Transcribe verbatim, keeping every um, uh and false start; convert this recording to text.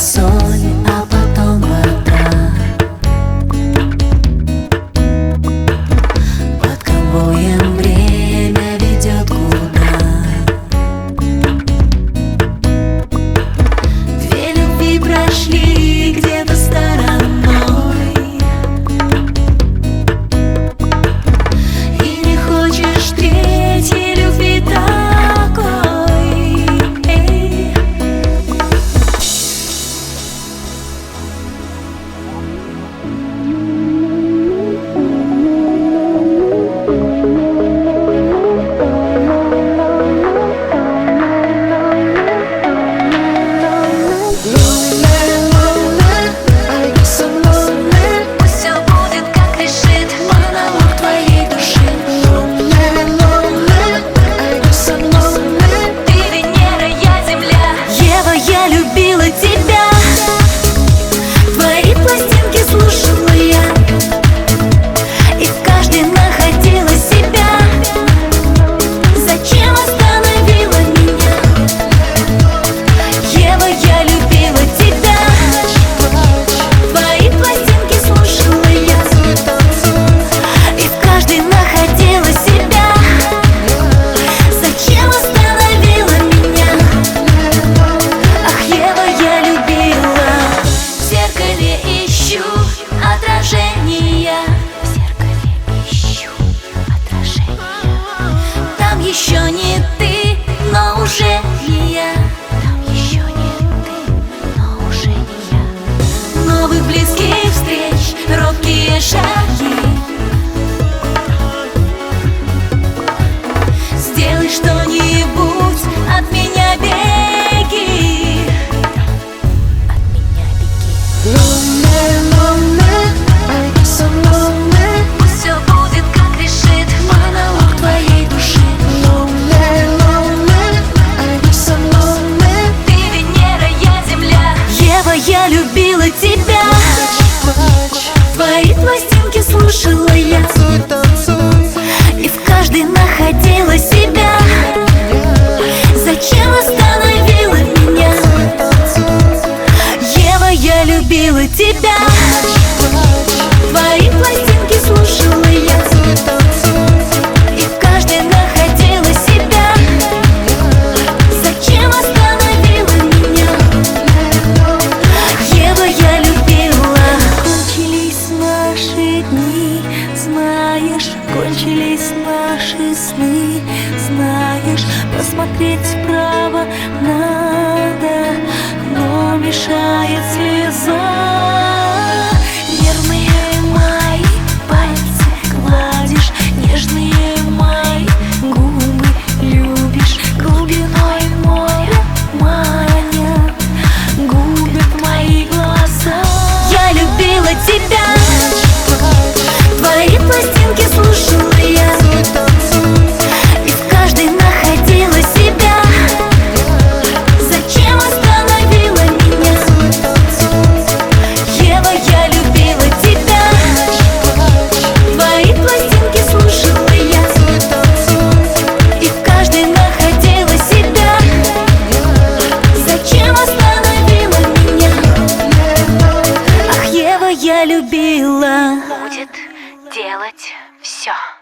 соль, а потом вода. Под конвоем время ведет куда. Две любви прошли где-то стороной, и не хочешь третьей любви такой. Эй. Еще не ты, но уже не я. Там еще не ты, но уже не я. Новых близких встреч, робкие шаги. Сделай что-нибудь, от меня беги. От меня беги. Lonely, lonely, I get so lonely. Пусть все будет, как решит монолог твоей души. Я любила тебя, твои пластинки слушала я, и в каждой находила себя. Зачем остановила меня? Ева, я любила тебя, твои пластинки слушала я, и в каждой находила себя. Зачем остановила меня? Ева, я любила. Кончились наши дни, знаешь, кончились наши сны, знаешь, посмотреть вправо надо, но мешает слеза. Нервные мои пальцы гладишь, нежные мои губы любишь, глубиной моря маня губят мои глаза. Я любила тебя, твои пластинки слушала я, и в каждой находила себя. Зачем остановила меня? Ева, я любила тебя, твои пластинки слушала я, и в каждой находила себя. Зачем остановила меня? Ах, Ева, я любила. Будет делать все.